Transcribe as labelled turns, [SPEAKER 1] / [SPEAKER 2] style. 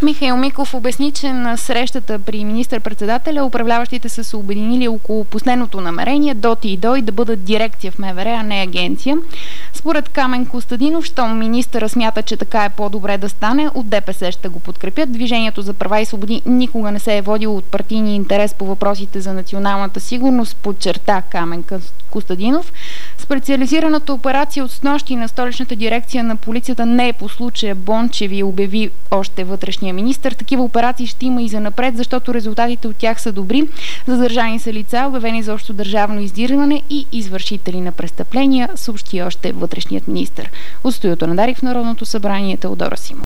[SPEAKER 1] Михаил Миков обясни, че на срещата при министър-председателя управляващите са се обединили около последното намерение ДОТИ и ДОИ да бъдат дирекция в МВР, а не агенция. Според Камен Костадинов, щом министъра смята, че така е по-добре да стане, от ДПС ще го подкрепят. Движението за права и свободи никога не се е водило от партийния интерес по въпросите за националната сигурност, подчерта Камен Костадинов. Специализираната операция от снощи на столичната дирекция на полицията не е по случая Бончеви, обяви още вътрешния министър. Такива операции ще има и занапред, защото резултатите от тях са добри. Задържани са лица, обявени за общо държавно издирване и извършители на престъпления, съобщи още вътрешният министър. От студиото на Дарик в Народното събрание Теодора Симов.